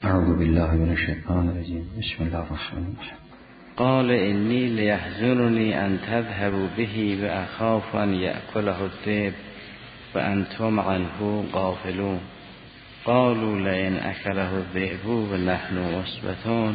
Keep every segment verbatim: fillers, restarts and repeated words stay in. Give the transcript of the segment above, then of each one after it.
اعوذ بالله من الشیطان الرجیم. بسم الله الرحمن الرحیم. قال انی لیحزننی ان تذهبوا به و اخاف ان یأکله الذئب و انتم عنه غافلون. قالوا لئن اکله الذئب و نحن عصبة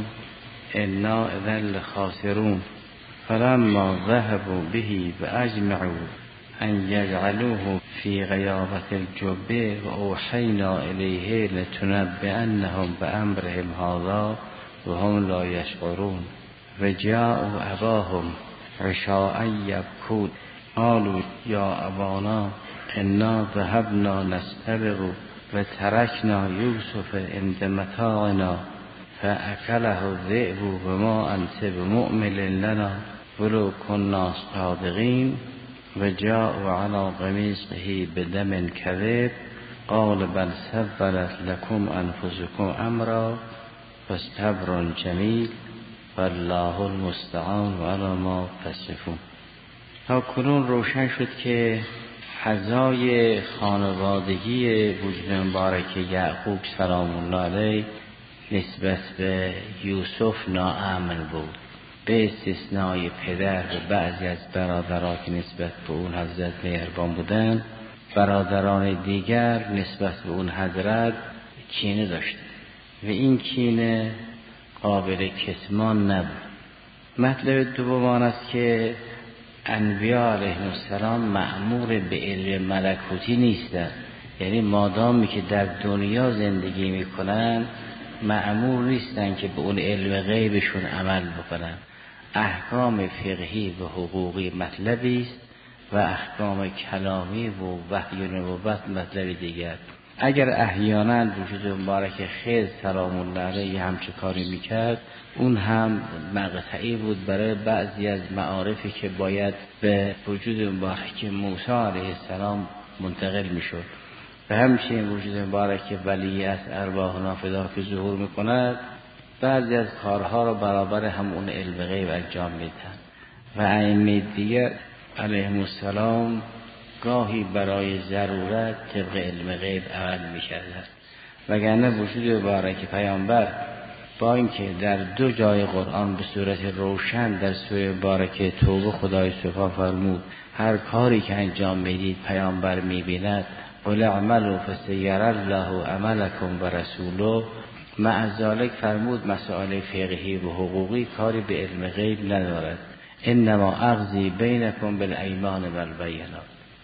انا اذا لخاسرون. فلما ذهبوا به و اجمعوا ان یجعلوه فی غیابة الجب و اوحینا الیه لتنبئنهم بامرهم هذا و هم لا یشعرون. و جاءوا اباهم عشاء یبکون قالوا یا ابانا انا ذهبنا نستبق و ترکنا یوسف عند متاعنا فاکله الذئب و ما انت بمؤمن لنا ولو كنا صادقین. و جاءوا علی قمیصه بدم کذب قال بل سولت لكم انفسكم امرا فاصبر جمیل والله المستعان و علی ما تصفون. تا کنون روشن شد که حظای خانوادگی وجود مبارک یعقوب سلام الله علیه نسبت به یوسف ناامن بود، به استثنای پدر و بعضی از برادران که نسبت به اون حضرت مهربان بودن. برادران دیگر نسبت به اون حضرت کینه داشتند و این کینه قابل کتمان نبود. مطلب دوم آن است که انبیاء علیهم السلام مأمور به علم ملکوتی نیستند، یعنی مادامی که در دنیا زندگی میکنن مأمور نیستند که به اون علم غیبشون عمل بکنن. احکام فقهی و حقوقی مطلبی است و احکام کلامی و وحی و نبوت مطلبی دیگر. اگر احیانا وجود مبارک خضر سلام الله علیه همچه کاری میکرد، اون هم مقطعی بود برای بعضی از معارفی که باید به وجود مبارک موسی علیه السلام منتقل میشد. و همچنین وجود مبارک ولی از ارواح نافذه که ظهور میکند بعضی از کارها رو برابر هم اون علم غیب انجام میدن. و ائمه دیگر علیهم السلام گاهی برای ضرورت طبق علم غیب عمل میکردن، وگرنه وجود مبارک پیامبر با اینکه در دو جای قرآن به صورت روشن در سوره مبارک توبه خدای سبحانه فرمود هر کاری که انجام میدید پیامبر میبیند. قل اعملوا فسیری الله عملکم و رسوله. مع ذلک فرمود مسائل فقهی و حقوقی کاری به علم غیب ندارد. انما اقضی بینکم بالایمان و البینات.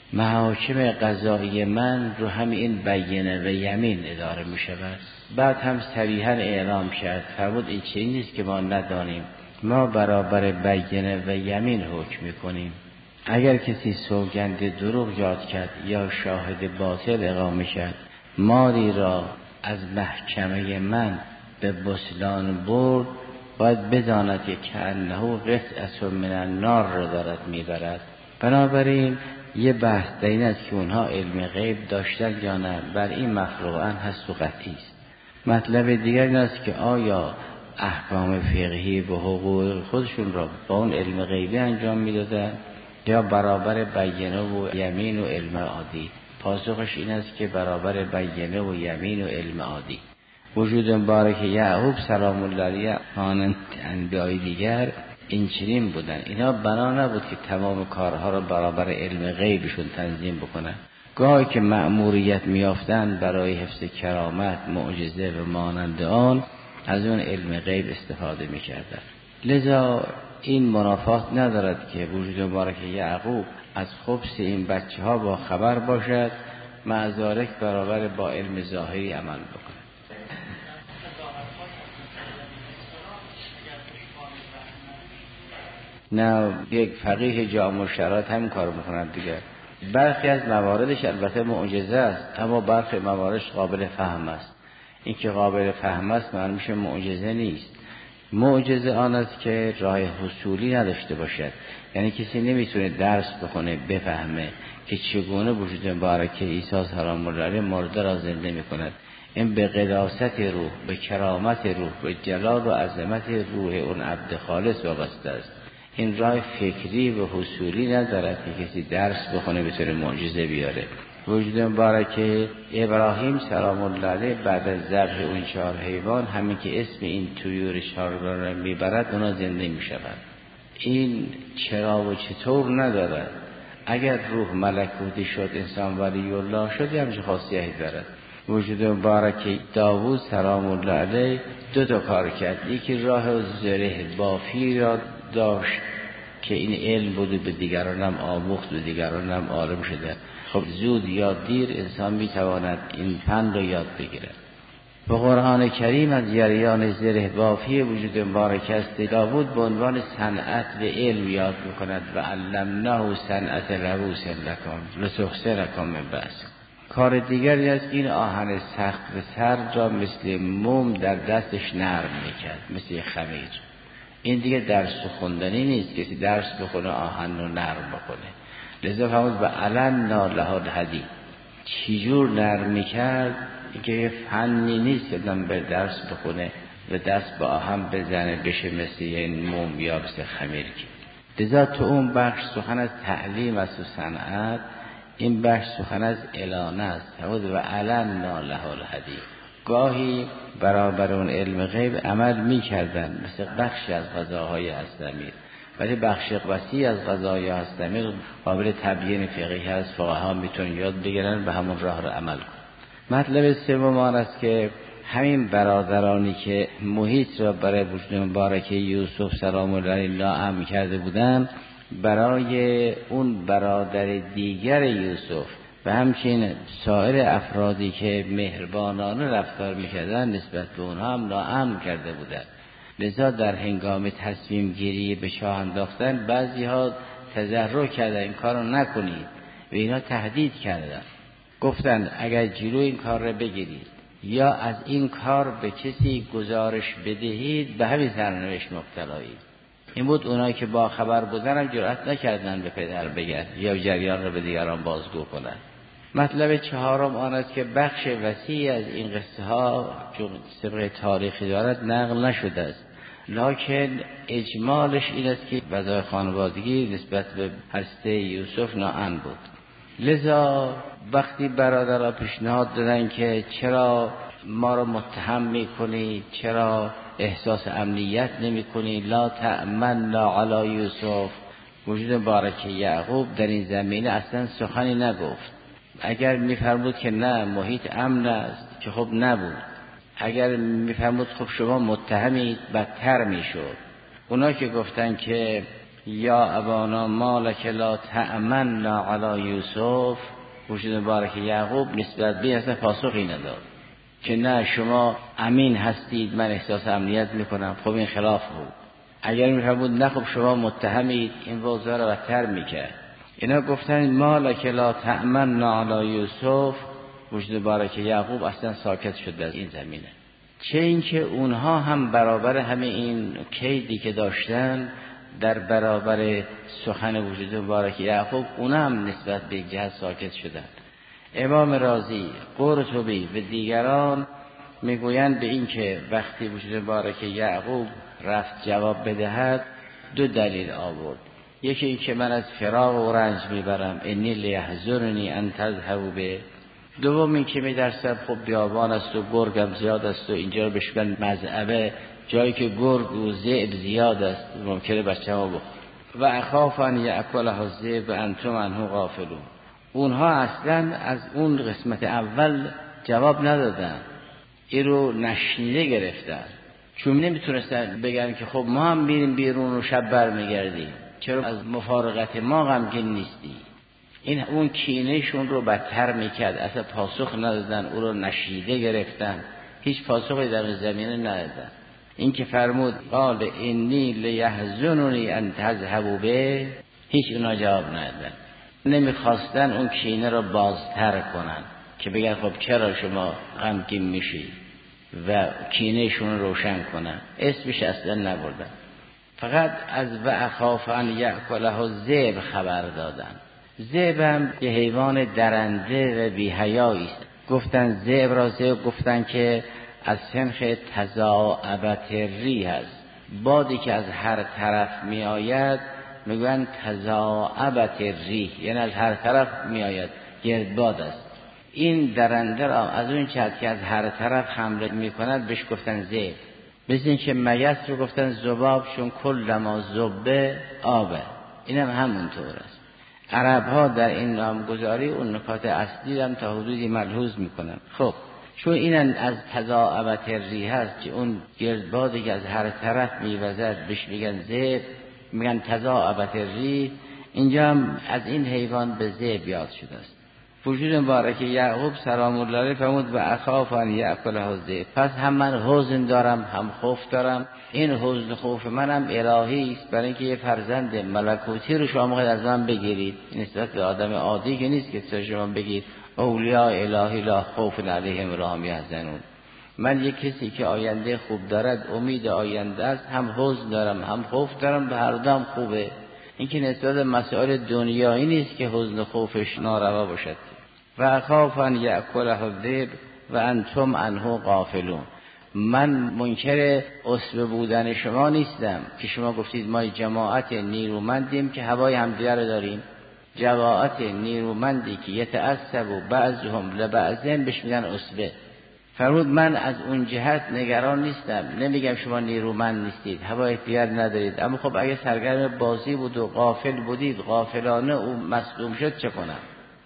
محاکم قضایی من رو همین این بینه و یمین اداره می شود. بعد هم صریحا اعلام کرد فرمود این چیزی نیست که ما ندانیم، ما برابر بینه و یمین حکم می کنیم. اگر کسی سوگند دروغ یاد کرد یا شاهد باطل اقامه کرد، مالی را از محکمه من به بسلان برد، باید بداند که کأنه قطعة من النار را دارد میبرد. بنابراین یه بحث در این است که اونها علم غیب داشتن یا نه، بر این مفروعاً هست و قطعی است. مطلب دیگر این است که آیا احکام فقهی و حقوق خودشون را با اون علم غیبی انجام میدادن یا برابر بینه و یمین و علم عادی؟ پاسخش این است که برابر بینه و یمین و علم عادی. وجود مبارک یعقوب سلام الله علیه مانند انبیای دیگر این چنین بودن. اینا بنا نبود که تمام کارها را برابر علم غیبشون تنظیم بکنن. گاهی که مأموریت میافتن برای حفظ کرامت، معجزه و مانند آن از اون علم غیب استفاده میکردن. لذا این منافات ندارد که وجود مبارک یعقوب از خبث این بچه ها با خبر باشد، مع ذلک برابر با علم ظاهری عمل بکنه. نه یک فقیه جامع شرایط هم کار میکنند دیگه. برخی از مواردش البته معجزه است، اما برخی مواردش قابل فهم است. این که قابل فهم است معنی میشه معجزه نیست. معجزه آن است که راه حصولی نداشته باشد، یعنی کسی نمیتونه درس بخونه بفهمه که چگونه وجود مبارک عیسی سلام الله علیه مرده را زنده میکند. این به قداست روح، به کرامت روح، به جلال و عظمت روح اون عبد خالص وابسته است. این راه فکری و حصولی ندارد که کسی درس بخونه بتونه معجزه بیاره. وجود مبارک ابراهیم سلام الله علیه بعد از ذبح اون چهار حیوان، همین که اسم این طیور چهارگانه را میبرد اونا زنده میشود. این چرا و چطور ندارد. اگر روح ملکوتی شد انسان ولی الله شد یه همچه خاصیتی دارد. وجود مبارک داوود سلام الله علیه دو تا کار کرد. یکی راه زره بافی را داشت که این علم بوده، به دیگرانم آموخت، به دیگرانم عالم شده. خب زود یا دیر انسان میتواند این فن رو یاد بگیره. و قرآن کریم از جریان زره بافی وجود مبارک است. داوود به عنوان صنعت و علم یاد میکند و علمناه صنعت لبوس لکم لتحصنکم من بأسکم. کار دیگری است این آهن سخت و سرد را مثل موم در دستش نرم میکرد، مثل خمیر. این دیگه درس خوندنی نیست، کسی درس بخونه آهن رو نرم بکنه. لذا فرمود و علمنا له الحدید. چجور نرم میکرد که یه فنی نیست که دم به درس بخونه و دست با آهن بزنه بشه مثل یه موم یا مثل خمیر که. لذا تو اون بخش سخن از تعلیم است و صنعت، این بخش سخن از اعلانه است. فرمود و علمنا له الحدید. گاهی برابر اون علم غیب عمل میکردن مثل بخشی از غذاهای هستمیر، ولی بخش وسیع از غذاهای هستمیر قابل تبیین فقهی هست، فقها میتونن یاد بگیرن به همون راه رو عمل کنن. مطلب سوم آن است که همین برادرانی که محیط را برای وجود مبارک یوسف سلام الله علیه ناامن کرده بودند، برای اون برادر دیگر یوسف و همچنین سایر افرادی که مهربانانه رفتار میکردن نسبت به اونها هم ناامن کرده بودند. لذا در هنگام تصمیم گیری به چاه انداختن بعضی ها تضرع کردن این کارو نکنید و اینا تهدید کردن، گفتن اگر جلو این کار رو بگیرید یا از این کار به کسی گزارش بدهید به همین سرنوشت مبتلایید. این بود اونایی که با خبر بودن هم جرأت نکردن به پدر بگن یا جریان رو به دیگران بازگو کنن. مطلب چهارم آن است که بخش وسیع از این قصه ها چون سابقه تاریخی دارد نقل نشده است، لکن اجمالش این است که وضع خانوادگی نسبت به هسته یوسف ناامن بود. لذا وقتی برادرها پیشنهاد دادن که چرا ما رو متهم میکنی، چرا احساس امنیت نمی کنی، لا تأمنا علی یوسف، وجود مبارک یعقوب در این زمینه اصلا سخنی نگفت. اگر میفرمود که نه محیط امن است که خب نبود، اگر میفرمود خب شما متهمید بدتر میشد. اونا که گفتن که یا ابانا مالک لا تأمنا علی یوسف، وجود مبارک یعقوب نسبت به اصلا پاسخی نداد که نه شما امین هستید من احساس امنیت میکنم. خب این خلاف بود. اگر میفرمود نه خب شما متهمید این وضع را بدتر میکرد. اینا گفتن مالک لا تأمنا علی یوسف، وجود مبارک یعقوب اصلا ساکت شد از این زمینه. چه اینکه اونها هم برابر همه این کیدی که داشتن در برابر سخن وجود مبارک یعقوب اونا هم نسبت به جهت ساکت شدند. امام رازی، قرطبی و دیگران میگویند به این که وقتی وجود مبارک یعقوب رفت جواب بدهد دو دلیل آورد. یکی این که من از فراق و رنج میبرم انی لیحزننی ان تذهبوا به. دوم این که میدرسم خب بیابان است و گرگم زیاد است و اینجا رو بشبن مزعبه، جایی که گرگ و ذئب زیاد است ممکنه بچه ها بخور. و اخاف ان یأکله الذئب و انتم عنه غافلون. اونها اصلا از اون قسمت اول جواب ندادن، این رو نشنیده گرفتن، چون نمیتونستن بگن که خب ما هم میریم بیرون و شب بر میگردیم، چرا از مفارقت ما غمگین نیستی. این اون کینهشون رو بدتر میکرد. اصلا پاسخ ندادن، او رو نشنیده گرفتن، هیچ پاسخی در زمینه ندادن. این که فرمود قال انی لیحزننی ان تذهبوا به، هیچ اونا جواب ندادن. نمیخواستن اون کینه رو بازتر کنن که بگن خب چرا شما غمگین میشی و کینهشون رو روشن کنن. اسمش اصلا نبردن، فقط از و اخاف ان یأکله الذئب خبر دادن. ذئب هم یه حیوان درنده و بی‌حیایی است. گفتن ذئب را ذئب گفتن که از سنخ تضاعبت ریح است. بادی که از هر طرف می آید میگن تضاعبت ریح، یعنی از هر طرف می آید، گردباد است. این درنده را از اون جهت که از هر طرف حمله میکند بهش گفتن ذئب. مثل این که مگس رو گفتن ذباب، چون کل ما ذبه آبه. این هم همونطور است. عرب ها در این نامگذاری اون نکات اصلی هم تا حدودی ملحوظ میکنن. خب چون این از تضاعفت ریح هست که اون گردبادی که از هر طرف میوزد بهش میگن ذئب، میگن تضاعفت ریح، اینجا هم از این حیوان به ذئب یاد شده است. وجود مبارک یعقوب سلام الله علیه فرمود و اخاف ان یأکله الذئب. پس هم من حزن دارم هم خوف دارم. این حزن خوف منم الهی است، برای اینکه یه فرزند ملکوتی رو شما میخواید از من بگیرید. این نسبت به آدم عادی که نیست که شما بگید اولیاء الهی لا خوف علیهم ولا هم یحزنون. من یک کسی که آینده خوب دارد، امید آینده است، هم حزن دارم هم خوف دارم، به هر دو خوبه. این که نسبت به مسائل دنیایی نیست که حزن و خوفش ناروا باشد. و اخاف ان یأکله الذئب و انتم عنه غافلون. من منکر اسوه بودن شما نیستم که شما گفتید ما جماعت نیرومندیم که هوای همدیگر رو داریم. جماعت نیرومندی که یتعصب بعضهم لبعض بهش میگن اسوه. فرمود من از اون جهت نگران نیستم، نمیگم شما نیرومند نیستید، هوای دیگر ندارید، اما خب اگه سرگرم بازی بود و غافل بودید، غافلانه او مصدوم شد چه کنم؟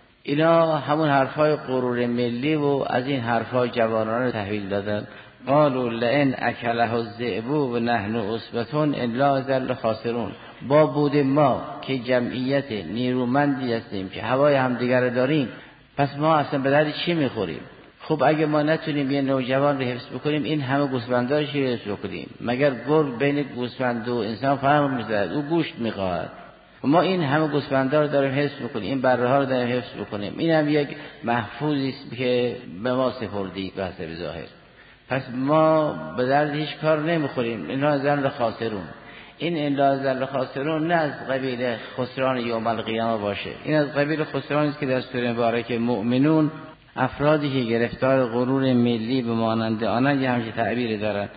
اینا همون حرفای غرور ملی و از این حرفای جوانان رو تحویل دادن. قالوا لئن اکله الذئب و نحن عصبة الا ذل خاسرون. با بود ما که جمعیت نیرومندی هستیم که هوای همدیگر داریم، پس ما اصلا به درد چی میخوریم؟ خب اگه ما نتونیم یه نوجوان رو حفظ بکنیم، این همه گوسفندا رو حفظ بکنیم؟ مگر گرگ بین گوسفند و انسان فرق میذاره؟ او گوشت میخواد. ما این همه گوسفندا رو داریم حفظ بکنیم، این بره ها رو داریم حفظ بکنیم، این هم یک محفوظی است که به ما سپردی به حسب ظاهر. پس ما به درد هیچ کار نمیخوریم. اینا ذل خاسرون. این الا ذل خاسرون نه از قبیل خسران یوم القیامه باشه، این از قبیل خسرانی است که در سوره مبارکه مؤمنون، افرادی که گرفتار غرور ملی به مانند آنان یه همچین تعبیری دارند.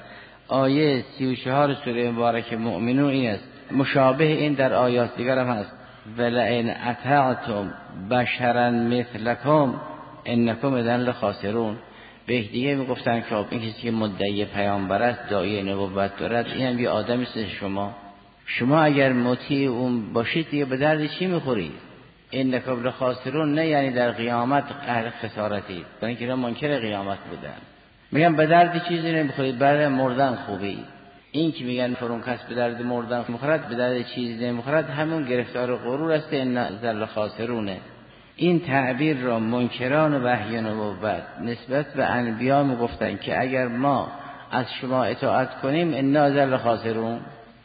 آیه سی و چهار سوره مبارکه مؤمنون این است. مشابه این در آیات دیگر هم هست. ولئن اطعتم بشرا مثلکم انکم اذا لخاسرون. به دیگه میگفتن که این کسی که مدعی پیامبر است، داعی نبوت دارد، این هم یه آدمی است شما. شما اگر مطیع اون باشید دیگه به درد چی میخورید؟ انکم لخاسرون نه یعنی در قیامت اهل خسارتید، برای اینکه منکر قیامت بودن. میگن به درد چیزی نمیخورید، برای مردن خوبی. این که میگن فرون کس به درد مردن میخورد، به درد چیزی نمیخورد، همون گرفتار غرور است. ان ذل خاسرونه. این تعبیر را منکران وحی نبوت نسبت به انبیا میگفتن که اگر ما از شما اطاعت کنیم انا ذل خاسرون.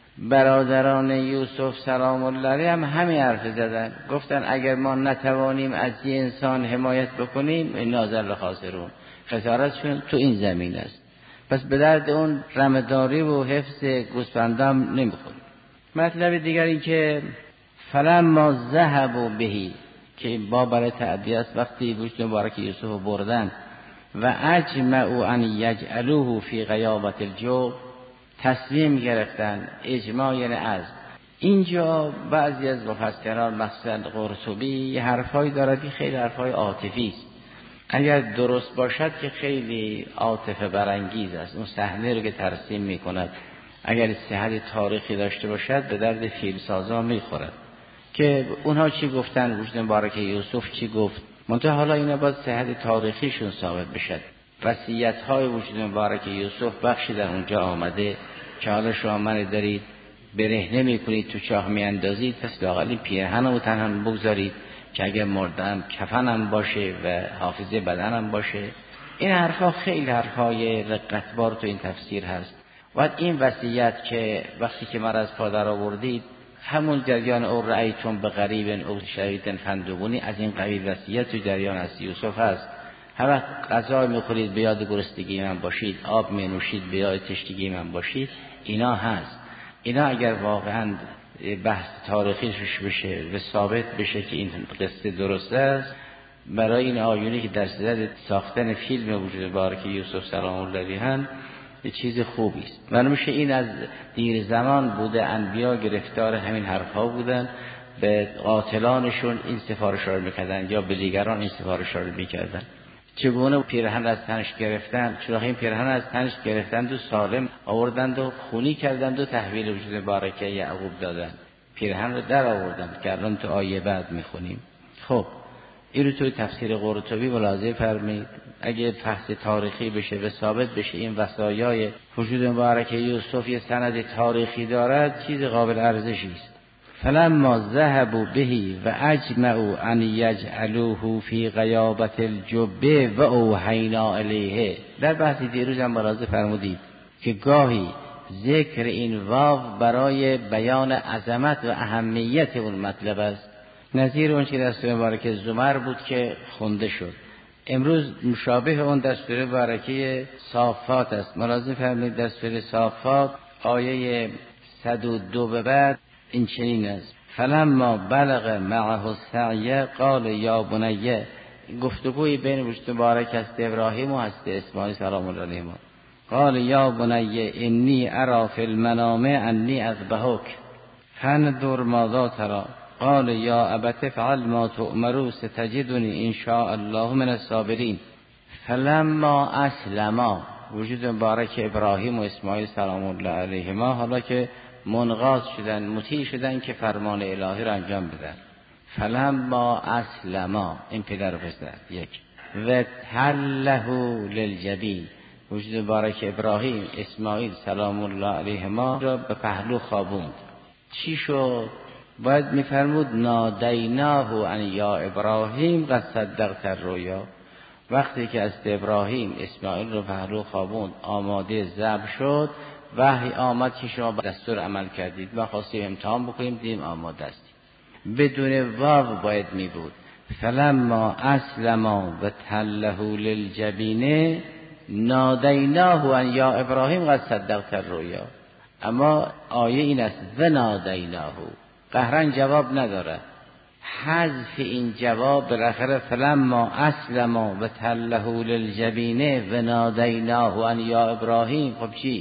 برادران یوسف سلام الله علیه هم همین حرف زدن، گفتن اگر ما نتوانیم از یه انسان حمایت بکنیم انا ذل خاسرون، خسارتشون تو این زمین است. پس به درد اون رمداری و حفظ گوسفندام نمیخوریم. مطلب دیگر این که فلما ذهبوا بهی، که با برای تعبیه است، وقتی گوشت مبارک یوسف بردن و اجمعوا ان یجعلوه فی غیابت الجوع، تصمیم گرفتن. اجماع یعنی عزم. اینجا بعضی از مفسران مثلا قرطبی یه حرفایی دارد که خیلی حرفای عاطفی است. اگر درست باشد که خیلی عاطفه برانگیز است. اون صحنه رو که ترسیم میکند اگر صحت تاریخی داشته باشد به درد فیلمسازا میخورد که اونها چی گفتن، گوشت مبارک یوسف چی گفت. منتها حالا اینا باید صحت تاریخیشون ثابت بشد. وصیت‌های وجود مبارک یوسف بخشی در اونجا آمده که حالا شما من دارید برهنه میکنید، تو چاه میاندازید، پس لااقل پیرهنمو تنها بگذارید که اگر مردم کفنم باشه و حافظه بدنم باشه. این حرفا خیلی حرفای رقتبار تو این تفسیر هست. و این وصیت که وقتی که مرض پادر آوردید، همون جریان او رأیتون به غریب او شهیدن فندقونی، از این قبیل وصیت تو جریان از یوسف هست. هر وقت غذا میخورید به یاد گرسنگی من باشید، آب مینوشید به یاد تشنگی من باشید. اینا هست. اینا اگر واقعا بحث تاریخیش بشه و ثابت بشه که این قصه درست است، برای این آیونی که در صدد ساختن فیلم وجود مبارک یوسف سلام الله علیه یه چیز خوبی است. معلوم میشه این از دیر زمان بوده، انبیا گرفتار همین حرفا بودن به قاتلانشون این سفارش رو میکردن یا به دیگران این سفارش رو میکردن. چگونه پیرهن از تنش گرفتن، چرا این پیرهن از تنش گرفتند و سالم آوردند و خونی کردند و تحویل وجود مبارکه یعقوب دادند، پیرهن رو در آوردند که الان تو آیه بعد میخونیم. خب این رو توی تفسیر قرطبی ملاحظه فرمایید. اگه بحث تاریخی بشه و ثابت بشه این وصایای وجود مبارکه یوسف یه سند تاریخی دارد، چیز قابل ارزشی است. فلما ذهبوا بهی و اجمعوا ان یجعلوه فی غیابت الجبه و اوحینا الیه. در بحث دیروز هم ملاحظه فرمودید که گاهی ذکر این واو برای بیان عظمت و اهمیت اون مطلب است، نظیر اون که در سوره مبارکه زمر بود که خونده شد. امروز مشابه اون در سوره مبارکه صافات است. ملاحظه فرمودید در سوره صافات آیه صد و دو به بعد این چنین است: فلما بلغ معه السعی قال یا بنی. گفتگوی بین وجود مبارک است ابراهیم و هست اسماعیل سلام الله علیهما. قال یا بنی انی ارى فی المنام انی اذبحک فانظر ماذا تری. قال یا ابت افعل ما تؤمر ستجدنی ان شاء الله من الصابرین. فلما اسلما، وجود مبارک ابراهیم و اسماعیل سلام الله علیهما حالا که منقاد شدن، مطیع شدن که فرمان الهی را انجام بدن. فلما اسلما، این پدر و پسر یک. و تله للجبین، وجود مبارک ابراهیم اسماعیل سلام الله علیهما را به پهلو خوابوند. چی شد؟ باید میفرمود نادیناه ان یا ابراهیم قد صدقت الرؤیا. وقتی که از ابراهیم اسماعیل رو پهلو خوابوند آماده ذبح شد، وحی آمد که شما دستور عمل کردید و خواستیم امتحان بکنیم، دیدیم آماده استید. بدون واو باید می بود فلما اسلما و تله للجبین نادیناه ان یا ابراهیم قد صدقت الرؤیا. اما آیه این است و نادیناه، قهرن جواب نداره. حذف این جواب بالاخره فلما اسلما و تله للجبین و نادیناه ان یا ابراهیم، خب چی؟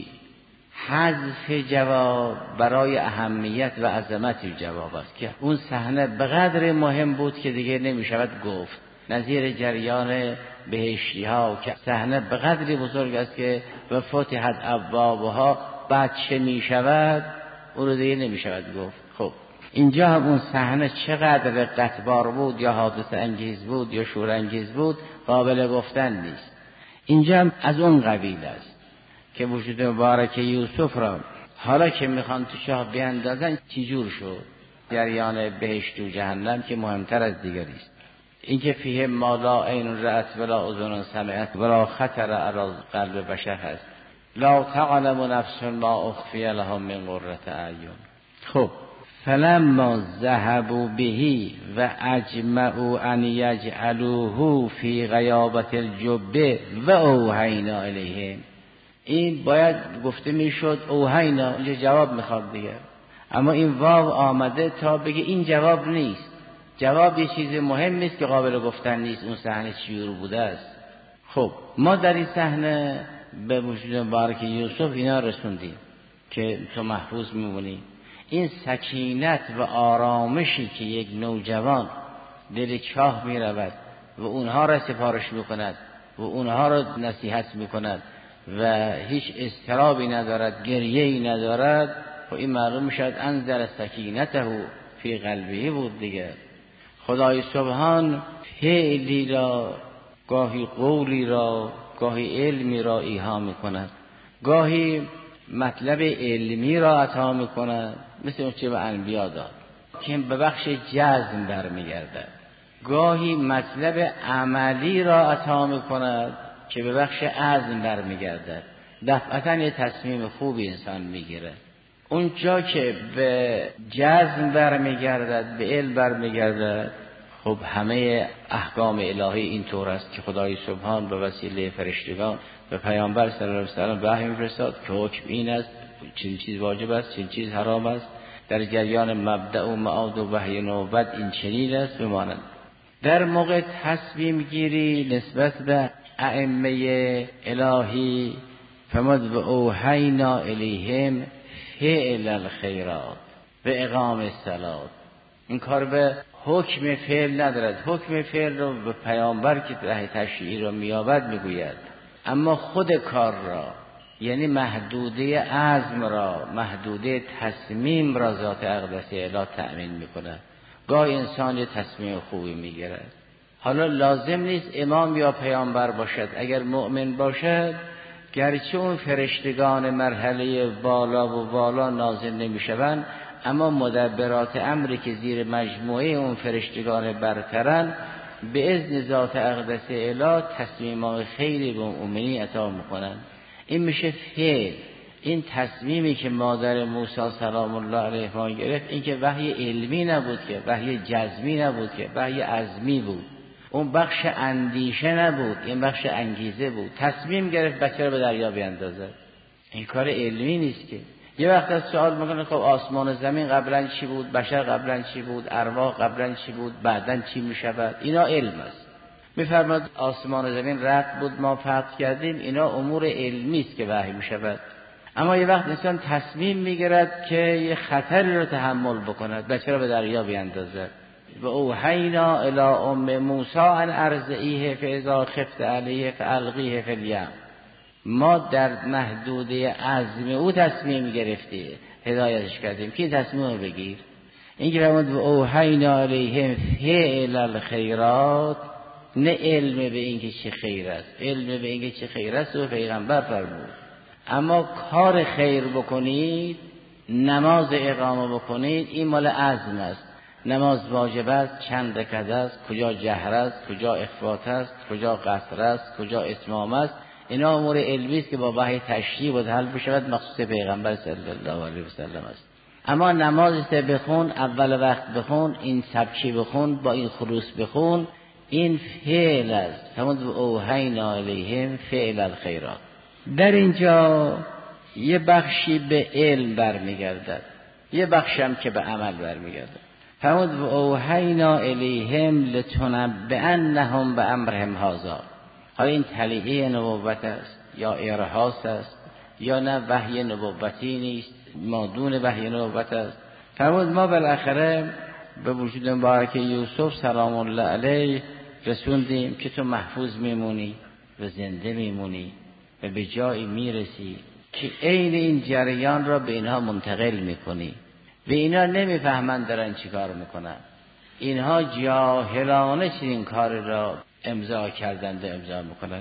حذف جواب برای اهمیت و عظمت جواب است که اون صحنه به قدر مهم بود که دیگه نمیشود گفت. نظیر جریان بهشتی ها که صحنه به قدری بزرگ است که به فتحت ابوابها بعد چه میشود اون رو دیگه نمیشود گفت. خب اینجا هم اون صحنه چقدر رقتبار بود یا حادثه انگیز بود یا شور انگیز بود قابل گفتن نیست. اینجا هم از اون قبیل است که وجود مبارک یوسف را حالا که میخوان تو چاه بیندازن چی جور شد. جریان بهشت و جهنم که مهمتر از دیگری است. این که فیه ما لا عین رأت ولا اذن سمعت ولا خطر علی قلب بشر هست. لا تعلم نفس ما اخفی لهم من قرة اعین. خب فلما ذهبوا به و اجمعوا ان یجعلوه فی غیابت الجب و اوحینا الیهم. این باید گفته میشد اوحینا، اینجا جواب میخواد دیگه، اما این واو آمده تا بگه این جواب نیست. جواب یه چیز مهم نیست که قابل گفتن نیست. اون صحنه چجور بوده است. خب ما در این صحنه به وجود مبارک یوسف اینا رسوندیم که تو محفوظ میمونی. این سکینت و آرامشی که یک نوجوان دل چاه میرود و اونها را سفارش میکند و اونها را نصیحت میکند و هیچ اضطرابی ندارد، گریه‌ای ندارد، و این معلوم میشد انزل سکینته فی قلبه بود دیگه. خدای سبحان فعلی را، گاهی قولی را، گاهی علمی را ایحا میکند، گاهی مطلب علمی را عطا میکند مثل اون چه به انبیا داد که به بخش جزم برمیگردد، گاهی مطلب عملی را عطا میکند که به بخش عزم برمیگردد. دفعتا یه تصمیم خوبی انسان میگیره. اون جا که به جزم برمیگردد، به علم برمیگردد، خب همه احکام الهی اینطور است که خدای سبحان به وسیله فرشتگان به پیامبر صلی الله علیه و سلم وحی می‌فرستاد که حکم این است، چنین چیز واجب است، چنین چیز حرام است. در جریان مبدأ و معاد و وحی نوبت این چنین است بمانند. در موقع تصمیم گیری نسبت به ائمه الهی فمد و اوحینا الیهم فعل الخیرات و اقام الصلاة این کار به حکم فعل ندارد. حکم فعل رو به پیامبر که وحی تشریعی رو میابد میگوید، اما خود کار را، یعنی محدوده عزم را، محدوده تصمیم را ذات اقدس الهی تأمین میکنه. گاهی انسان یه تصمیم خوبی میگیرد، حالا لازم نیست امام یا پیامبر باشد، اگر مؤمن باشد گرچه اون فرشتگان مرحله بالا و بالا نازل نمیشوند، اما مدبرات امری که زیر مجموعه اون فرشتگان برترن به اذن ذات اقدس الهی تصمیمات خیری به مؤمنین عطا میکنن. این میشه فعل. این تصمیمی که مادر موسی سلام الله علیها گرفت، این که وحی علمی نبود، که وحی جزمی نبود، که وحی عزمی بود. اون بخش اندیشه نبود، این بخش انگیزه بود. تصمیم گرفت بچه رو به دریا بیاندازه. این کار علمی نیست که. یه وقت از سوال میکنه خب آسمان و زمین قبلا چی بود، بشر قبلا چی بود، ارواح قبلا چی بود، بعدن چی میشود؟ اینا علم است. میفرماد آسمان و زمین رد بود ما فتح کردیم، اینا امور علمی است که وحی میشود. اما یه وقت انسان تصمیم میگیرد که یه خطری رو تحمل بکند، بچه رو به دریا بیاندازد. و اوحینا الی ام موسی ان ارضعیه فاذا خفت علیه فالقیه فی الیم. ما در محدوده عزم او تصمیم گرفتیم، هدایتش کردیم که تصمیم رو بگیر. این که فرمود و اوحینا الیهم فعل الخیرات، نه علم به این که چه خیر است، علم به این که چه خیر است و پیغمبر فرمود. اما کار خیر بکنید، نماز اقامه بکنید، این مال عزم است. نماز واجب است، چند رکعت است، کجا جهر است، کجا اخفات است، کجا قصر است، کجا اتمام است، اینا امور علمی است که با وحی تشریع و حل بشود، مخصوص پیغمبر صلی الله علیه و سلم است. اما نماز است بخون، اول وقت بخون، این سبکی بخون، با این خلوص بخون، این فعل است. همون اوحینا الیهم فعل الخیرات. در اینجا یه بخشی به علم برمیگردد، یه بخشم که به عمل برمیگردد. فرمود و اوحینا الیهم لتنبئنهم بامرهم هذا. حالا این تلیعه نبوت است یا ارهاس است یا نه وحی نبوتی نیست، مادون وحی نبوت است. فرمود ما بالاخره به وجود مبارک یوسف سلام الله علیه رسوندیم که تو محفوظ میمونی و زنده میمونی و به جایی میرسی که عین این جریان را به اینها منتقل میکنی و اینا نمیفهمند دارن چی کار میکنن. اینها جاهلانه چنین کار را امضا کردند و امضا میکنند.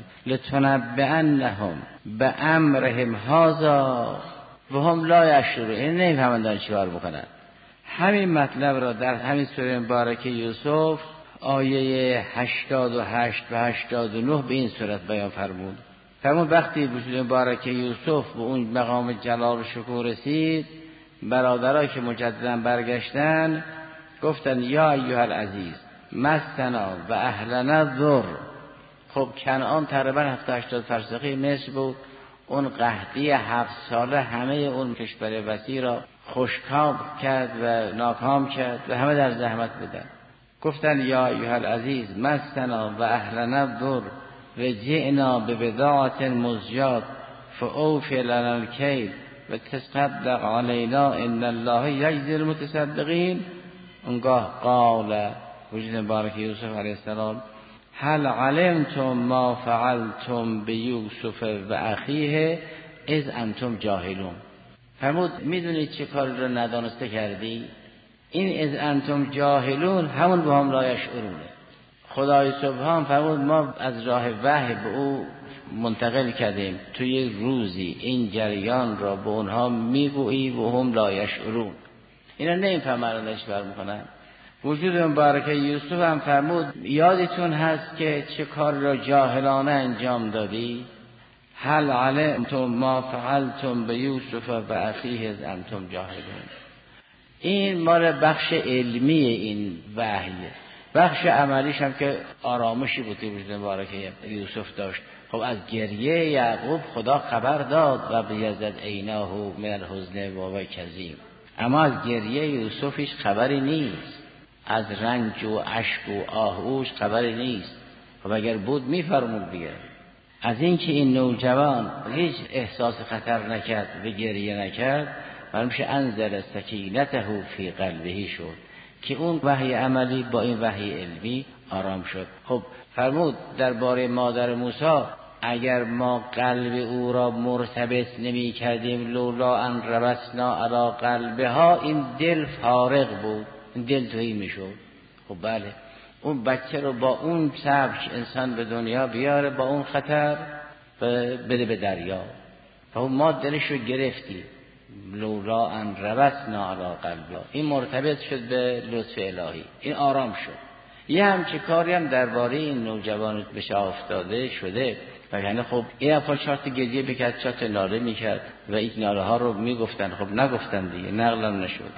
لتنبئنهم بامرهم هذا و هم لا یشعرون. این نمیفهمند دارن چی کار میکنن. همین مطلب را در همین سوره مبارکه یوسف آیه هشتاد و هشت و هشتاد و نه به این صورت بیان فرمود. فرمود وقتی وجود مبارکه یوسف به اون مقام جلال و شکوه رسید، برادرها که مجددا برگشتن گفتن یا ایها العزیز مسنا و اهلنا ضر. خب کنعان تقریبا هفتاد هشتاد فرسخی مصر بود. اون قحطی هفت ساله همه اون کشور وسیع را خشکام کرد و ناکام کرد و همه در زحمت بودن. گفتن یا ایها العزیز مسنا و اهلنا ضر و جئنا ببضاعة مزجاة فاوفی لنا الکیل و تصدق علینا ان الله یجزی المتصدقین. اونگاه قال وجود مبارک یوسف علیه السلام هل علمتم ما فعلتم بیوسف و اخیه اذ انتم جاهلون. فرمود میدونید چه کاری رو ندانسته کردی؟ این اذ انتم جاهلون همون به هم لا یشعرونه. خدای سبحان فرمود ما از راه وحی به او منتقل کردیم توی روزی این جریان را به اونها میگویی و هم لا یشعرون. اینا نمیفهمن چه کار میکنن. وجود مبارک یوسف هم فرمود یادتون هست که چه کار را جاهلانه انجام دادی؟ هل علمتم ما فعلتم بیوسف و اخیه اذ انتم جاهلون. این مال بخش علمی این وحیه. بخش عملیش هم که آرامشی بود که وجود مبارک یوسف داشت. خب از گریه یعقوب خدا خبر داد و بیزد عیناه من الحزن و هو کظیم. اما از گریه یوسف هیچ خبری نیست، از رنج و اشک و آهوش خبری نیست. خب اگر بود میفرمود دیگه. از اینکه این نوجوان هیچ احساس خطر نکرد و گریه نکرد، معلوم میشه انزل سکینته فی قلبه شد که اون وحی عملی با این وحی علمی آرام شد. خب فرمود درباره مادر موسی اگر ما قلب او را مرتبط نمی کردیم لولا ان ربطنا علی قلبها، این دل فارغ بود، این دل تویی می شد. خب بله، اون بچه رو با اون سبک انسان به دنیا بیاره، با اون خطر بده به دریا. و ما دلش رو گرفتیم لولا ان ربطنا علی قلبها، این مرتبط شد به لطف الهی، این آرام شد. یه همچه کاری هم درباره این نوجوان بهش افتاده شده. و یعنی خب این افعال چارت گریه بکرد، چارت ناله میکرد و این ناله ها رو میگفتن. خب نگفتن دیگه، نقلم نشد.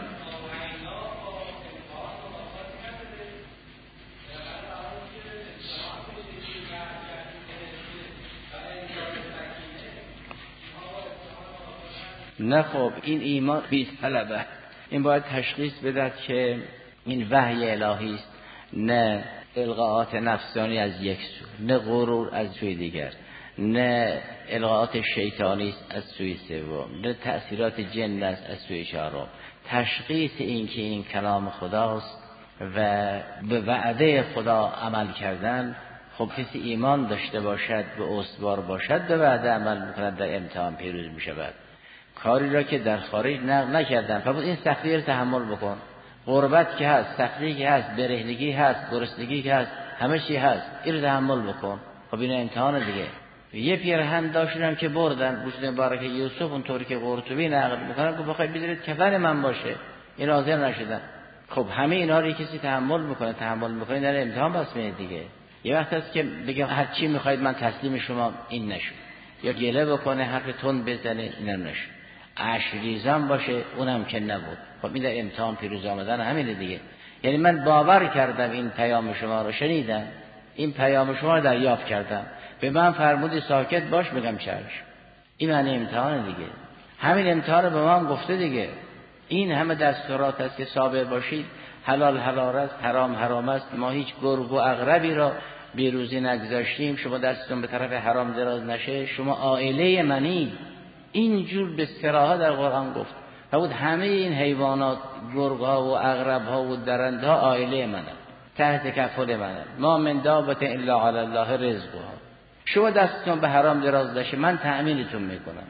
نه خب این ایمان بی طلبه، این باید تشخیص بدهد که این وحی الهی است، نه القاءات نفسانی از یک سو، نه غرور از سوی دیگر، نه القاءات شیطانی است از سوی سوم، نه تأثیرات جن است از سوی چهارم. تشخیص این که این کلام خداست و به وعده خدا عمل کردن. خب کسی ایمان داشته باشد، به استوار باشد، به وعده عمل میکند، در امتحان پیروز میشود. کاری را که در خارج نقل نکردن، فرمود این سختی رو تحمل بکن. غربت که هست، سختی که هست، برهنگی هست، گرسنگی که هست، همه چی هست، این رو تحمل بکن. خب این امتحان دیگه. یه پیرهن داشتن که بردن روز مبارک یوسف، اونطوری که قرطبی نقل میکنن که بخواید بذارید کفن من باشه، این حاضر نشدن. خب همه اینا رو کسی تحمل میکنه، تحمل میکنه در امتحان بس میاد دیگه. یه وقت هست که بگه هر چی میخواید من تسلیم شما، این نشد. یا گله بکنه، حرف تند بزنه، اینم نشد. عشریزان باشه، اونم که نبود. خب این در امتحان پیروز آمدن همینه دیگه. یعنی من باور کردم این پیام شما رو شنیدم، این پیام شما رو دریافت کردم، به من فرمودی ساکت باش، میگم چشم. این معنی امتحان دیگه. همین امتحان رو به من گفته دیگه. این همه دستورات است که صابر باشید، حلال حلال است، حرام حرام است. ما هیچ گرگ و عقربی را بیروزی نگذاشتیم، شما دستتون به طرف حرام دراز نشه، شما عائله منی. اینجور به صراحت در قرآن گفت. فرمود همه این حیوانات، گرگ‌ها و عقرب‌ها و درندها عائله منن، تحت کفل منن. ما من دابة الا علی الله رزقها. شما دستتون به حرام دراز نشه، من تأمینتون میکنم.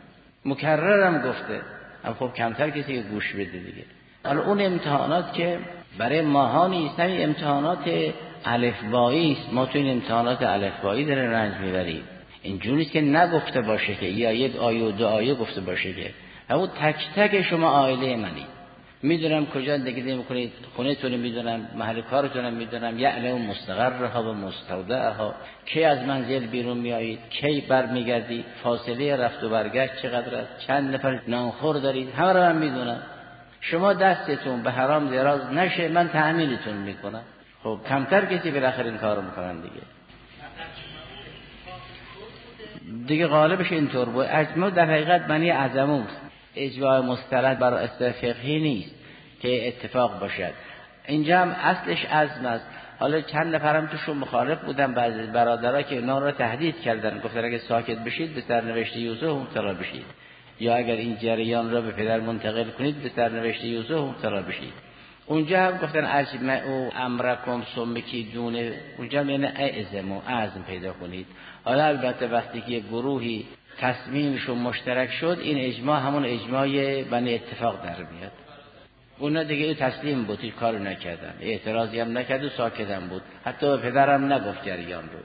مکررم گفته. اما خب کمتر کسی که گوش بده دیگه. حالا اون امتحانات که برای ماها نیست، همین امتحانات الفبایی است. ما تو این امتحانات الفبایی داره رنج میبریم. اینجوری نیست که نگفته باشه که یا یک آیه و دو آیه گفته باشه که همون تک تک شما عائله منی. میدونم کجا زندگی میکنید، خونه تون میدونم، محل کارتون میدونم، یعلم مستقرها و مستودعها، کی از منزل بیرون میایید، کی برمیگردید، فاصله رفت و برگشت چقدر است، چند نفر نانخور دارید، همه رو من میدونم. شما دستتون به حرام دراز نشه، من تأمینتون میکنم. خب کمتر کسی بالاخره این کارو میکنن دیگه. دیگه غالبش اینطور بود. اجماع در حقیقت معنی عزمو است. اجماع مستند برای اصطلاح فقهی نیست که اتفاق باشد. اینجا هم اصلش عزم است. حالا چند نفرم توشون مخالف بودن، بعضی برادرها که اونا رو تهدید کردن، گفتن اگه ساکت بشید به سرنوشت یوسف مبتلا بشید، یا اگر این جریان را به پدر منتقل کنید به سرنوشت یوسف مبتلا بشید. اونجا هم گفتن اجمعوا امرکم ثم کیدون، اونجا یعنی اعزموا، عزم پیدا کنید. حالا البته وقتی که گروهی تصمیمشون مشترک شد، این اجماع همون اجماع بنی اتفاق در میاد. اونا دیگه تسلیم بود، هیچ کاری نکردن، اعتراضی هم نکرد و ساکت هم بود، حتی به پدرم نگفت جریان رو.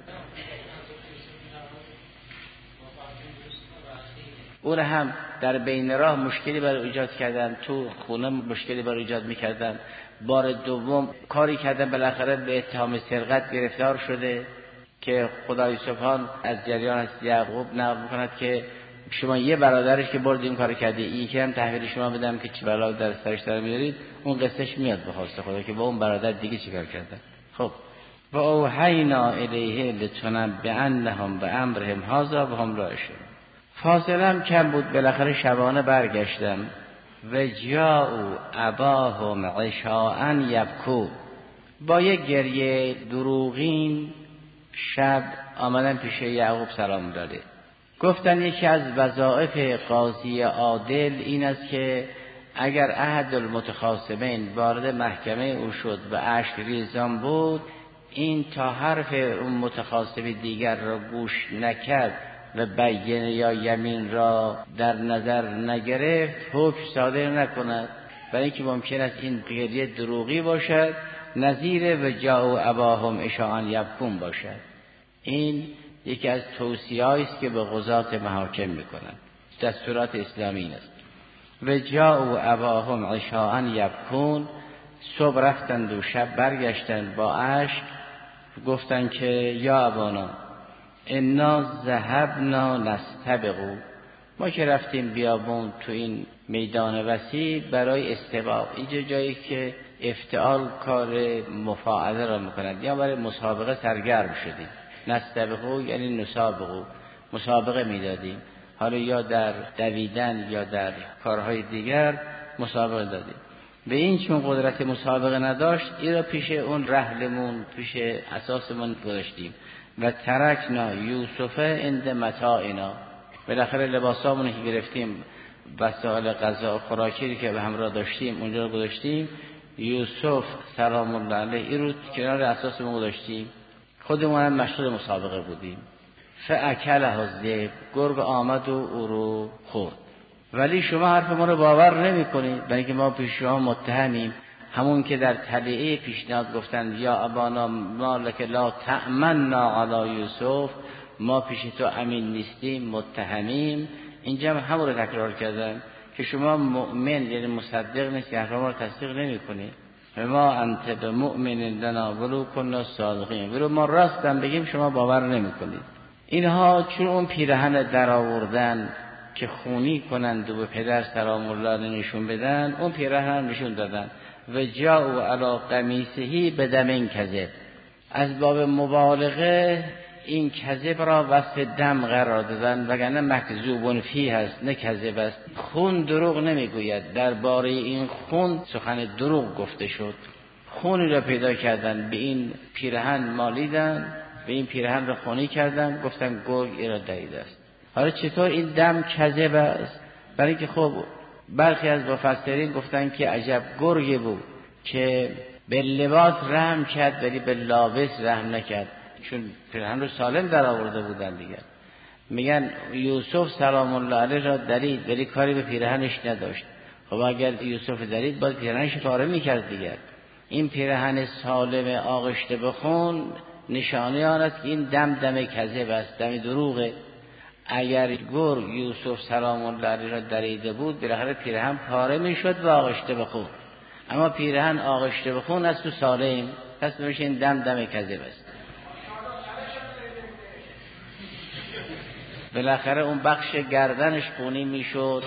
اون هم در بین راه مشکلی برای ایجاد کردن، تو خونه مشکلی برای ایجاد میکردن. بار دوم کاری کردن، بالاخره به اتهام سرقت گرفتار شده که خدای سبحان از جریان از یعقوب نقل میکند که شما یه برادرش که بردید این کارو کردی، این که هم تحویل شما بدم که چه بلا در سرش داره میارید، اون قصهش میاد به خواست خدا که با اون برادر دیگه چیکار کردن. خب و اوحینا الیه لتنبئنهم بامرهم هذا وهم لا یشعرون. فاصله هم کم بود، بالاخره شبانه برگشتم. و جاءوا اباهم عشاء یبکون، با یک گریه دروغین شب آمدن پیش یعقوب سلام داده. گفتن یکی از وظایف قاضی عادل این است که اگر احد المتخاصمین وارد محکمه او شد و اشک ریزان بود، این تا حرف اون متخاصم دیگر را گوش نکرد و بیانه یا یمین را در نظر نگرفت، حکم صادر نکند، برای اینکه ممکن است این گریه دروغی باشد، نظیر و جاء اباهم عشاء یبکون باشد. این یکی از توصیه‌ای است که به قضات محاکم میکنند، دستورات اسلامی است. و جاء اباهم عشاء یبکون، صبح رفتند و شب برگشتند با اشک، گفتند که یا ابانا انا ذهبنا نستبق، ما که رفتیم بیابون تو این میدان وسیع برای استباق، اینجا جایی که افتعال کار مفاعله را میکنند، یا برای مسابقه سرگرم شدیم. نستبقو یعنی نسابقو، مسابقه میدادیم، حالا یا در دویدن یا در کارهای دیگر مسابقه دادیم. به این چون قدرت مسابقه نداشت، این را پیش اون رحلمون، پیش اساسمون گذاشتیم. و ترکنا یوسف عند متاعنا، بالاخره لباسامون که گرفتیم، وسایل غذا و خوراکی که به همراه داشتیم اونجا رو گذاشتیم. یوسف سلام الله علیه این رو کنار اساسمون گذاشتیم، خودمون هم مشغول مسابقه بودیم. فاکله الذئب، گرگ آمد و او رو خورد. ولی شما حرف ما رو باور نمی کنید، برای اینکه ما پیش شما متهمیم. همون که در تلیعه پیشنهاد گفتند یا ابانا ما لک لا تأمنا علی یوسف، ما پیش تو امین نیستیم، متهمیم. اینجا هم همون رو تکرار کردن که شما مؤمن یعنی مصدق نیستی، حرف ما رو تصدیق نمی کنید. ما انت بمؤمن لنا ولو کنا صادقین، ولو ما راستم بگیم شما باور نمی کنید. اینها چون اون پیرهن در آوردن که خونی کنند و به پدر سلام الله نشون بدن، اون پیرهن نشون دادن. و جاء علی قمیصه بدم کذب، از باب مبالغه این کذب را وصف دم قرار دادن، وگرنه مکذوب فیه هست نه کذب است. خون دروغ نمیگوید، درباره این خون سخن دروغ گفته شد. خونی را پیدا کردن، به این پیرهن مالیدن، به این پیرهن را خونی کردن، گفتن گرگ این را دریده است. حالا چطور این دم کذب است؟ برای اینکه خب برخی از مفسرین گفتن که عجب گرگی بود که به لباس رحم کرد ولی به لابس رحم نکرد، چون پیرهن رو سالم در آورده بودن دیگر. میگن یوسف سلام الله علیه را درید ولی کاری به پیرهنش نداشت. خب اگر یوسف درید باید پیرهنش پاره میکرد دیگر. این پیرهن سالم آغشته به خون نشانه آن است که این دم دم کذب است، دم دروغه. اگر گرگ یوسف سلام الله علیه را دریده بود، بالاخره پیرهن پاره میشد و آغشته به خون. اما پیرهن آغشته به خون است و سالم، پس میشه این دم دم کذب است. بالاخره اون بخش گردنش خونی میشد.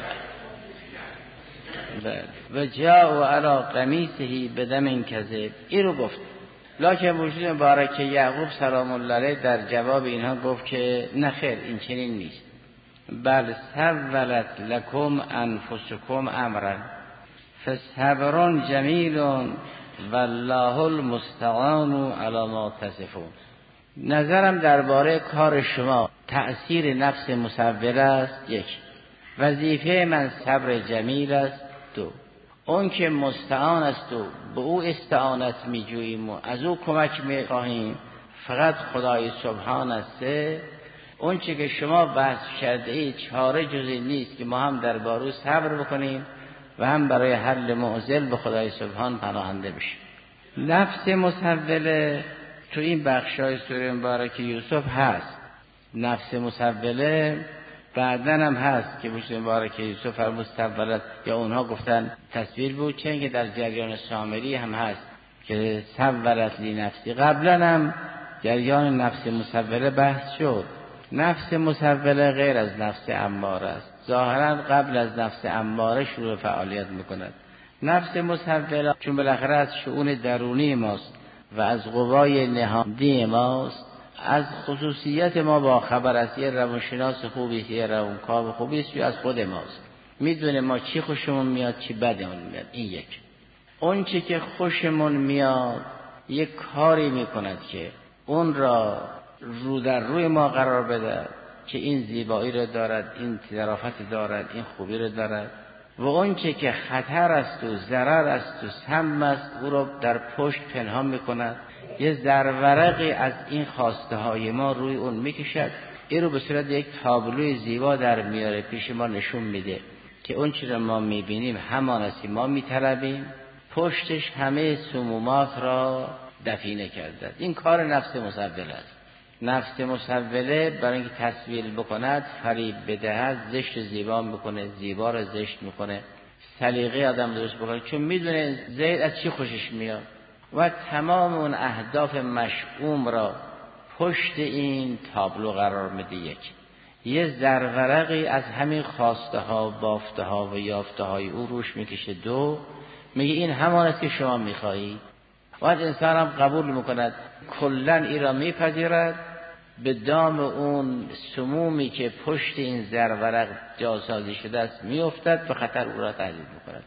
و جاء علی قمیصه بدم کذب، این رو گفت. لکن وجود مبارک یعقوب سلام الله علیه در جواب اینها گفت که نخیر، این چنین نیست. بل سولت لکم انفسکم امرا فصبر جمیل والله المستعان علی ما تصفون. نظرم درباره کار شما تأثیر نفس مسوله است، یک. وظیفه من صبر جمیل است، دو. اون که مستعان است و به او استعانت می جوییم و از او کمک می خواهیم فقط خدای سبحان است. اون چه که شما بحث کرده ای چاره جزی نیست که ما هم درباره او صبر بکنیم و هم برای حل معضل به خدای سبحان پناهنده بشیم. نفس مسوله تو این بخشای سوره مبارک یوسف هست. نفس مسوله بعدن هم هست که بوش مبارک یوسف فرمود سولت، یا اونها گفتن تصویر بود، چون که در جریان سامری هم هست که سولت لی نفسی. قبلا هم جریان نفس مسوله بحث شد. نفس مسوله غیر از نفس اماره است، ظاهرا قبل از نفس اماره شروع فعالیت میکند. نفس مسوله چون بالاخره از شؤون درونی ماست و از قوای نهادی ماست، از خصوصیت ما با خبر است. یه روانشناس خوبی، یه روانکاو خوبی است، از خود ماست، میدونه ما چی خوشمون میاد چی بدمون میاد. این یک. اون چی که خوشمون میاد یک کاری میکند که اون را رو در روی ما قرار بده که این زیبایی رو دارد، این ظرافت دارد، این خوبی رو دارد. و اون چه که خطر است و ضرر است و سم است او را در پشت پنهان میکند. یه زرورقی از این خواسته های ما روی اون میکشد. این رو به صورت یک تابلوی زیبا در میاره، پیش ما نشون میده که اون چی رو ما میبینیم همان است که ما میطلبیم. پشتش همه سمومات را دفینه کرده. این کار نفس مسوله است. نفس مسوله برای اینکه تصویر بکند، فریب بدهد، زشت زیبا میکنه، زیبا را زشت میکنه، سلیقه آدم درست بکنه، چون میدونه زید از چی خوشش میاد و تمام اون اهداف مشؤوم را پشت این تابلو قرار میده. یک یه زرورقی از همین خواسته ها، بافته ها و یافته های او روش میکشه. دو میگه این همان است که شما میخواهید. وقت انسان هم قبول میکند، کلن این را میپذیرد، به دام اون سمومی که پشت این زرورق جاسازی شده است میافتد، به خطر او را تهدید میکند.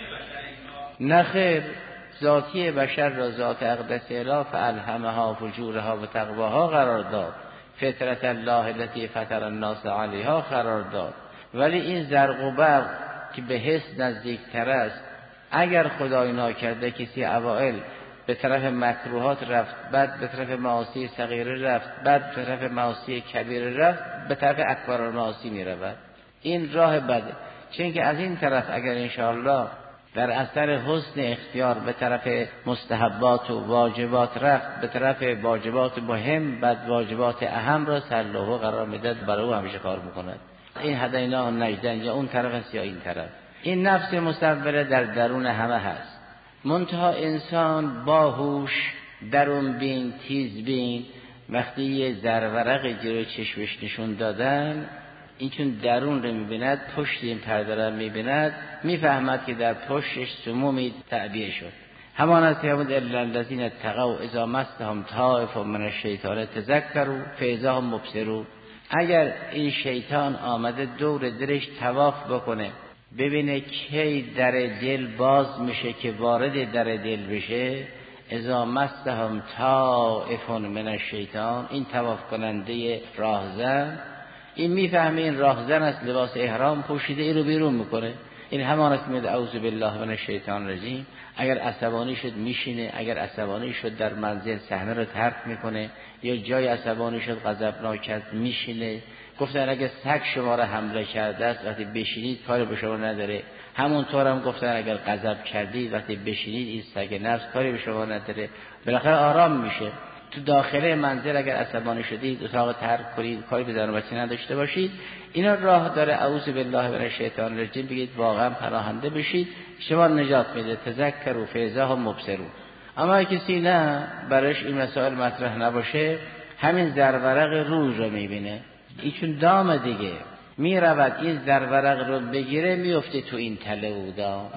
نه خیر، ذاتی بشر را ذات اقدس اله فالهمها فجورها و تقواها قرار داد، فطرت الله التي فطر الناس علیها قرار داد. ولی این زرق و برق که به حس نزدیکتر است، اگر خدای ناکرده کسی اوائل به طرف مکروهات رفت، بعد به طرف معاصی صغیره رفت، بعد به طرف معاصی کبیره رفت، به طرف اکبر معاصی می رود. این راه بده. چون که از این طرف اگر انشاءالله در اثر حسن اختیار به طرف مستحبات و واجبات رفت، به طرف واجبات مهم، بعد واجبات اهم را سرلوحه قرار میداد، برای او همیشه کار میکند. این هدینا نجدن، یا اون طرف است یا این طرف. این نفس مصوره در درون همه هست. منتها انسان باهوش، درون بین، تیز بین، وقتی یه زرورق جلوی چشمش نشون دادن، این چون درون رو میبیند، پشت این پرده رو میبیند، میفهمد که در پشتش سمومی تعبیه شد. همان است که همون الا الذین اتقوا اذا مسهم طائف من الشیطان تذکروا فاذا هم مبصرون. اگر این شیطان آمده دور دلش طواف بکنه، ببینه کی در دل باز میشه که وارد در دل بشه، اذا مسهم طائف من الشیطان، این طواف کننده راهزن، این میفهمه این راهزن است، لباس احرام پوشیده، این رو بیرون میکنه. این همان است که میگه اعوذ بالله من الشیطان الرجیم. اگر عصبانی شد میشینه، اگر عصبانی شد در منزل صحنه رو ترک میکنه، یا جای عصبانی شد غضبناک است میشینه. گفتن اگر سگ شما را حمله کرده است، وقتی بشینید کاری به شما نداره. همونطور هم گفتن اگر غضب کردید وقتی بشینید این سگ نفس کاری به شما نداره. بالاخره آرام میشه. تو داخل منزل اگر عصبانی شدید اتاق ترک کنید، کاری به در بچه نداشته باشید. اینا راه داره. اعوذ بالله من الشیطان الرجیم بگید، واقعا پناهنده بشید، شما نجات میده. تذکروا فاذا هم مبصرون. اما کسی نه، برایش این مسائل مطرح نباشه، همین زرورق روز رو میبینه. ایشون دام دیگه میرود این زرورق رو بگیره، میفته تو این تله و دام.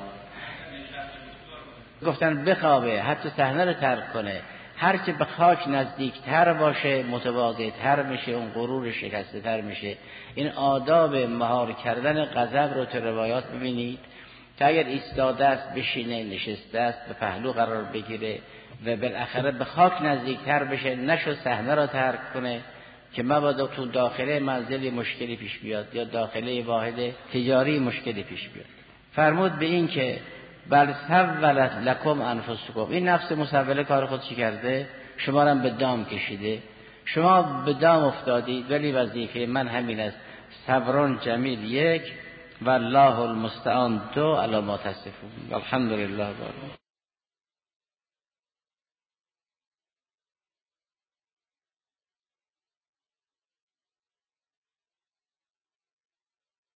گفتن بخوابه، حتی صحنه رو ترک کنه، هرچه به خاک نزدیکتر باشه متواضع‌تر میشه، اون غرور شکسته تر میشه. این آداب مهار کردن غضب رو تو روایات ببینید که اگر ایستاده است بشینه، نشسته است به پهلو قرار بگیره و بالاخره به خاک نزدیکتر بشه، نشو صحنه رو ترک کنه که مبادا تو داخله منزلی مشکلی پیش بیاد یا داخله واحد تجاری مشکلی پیش بیاد. فرمود به این که بل سولت لکم انفسکم، این نفس مسوله کار خود چی کرده؟ شما را به دام کشیده، شما به دام افتادید، ولی وظیفه من همین است، صبرون جمیل یک، والله المستعان دو، علی ما تصفون. الحمدلله.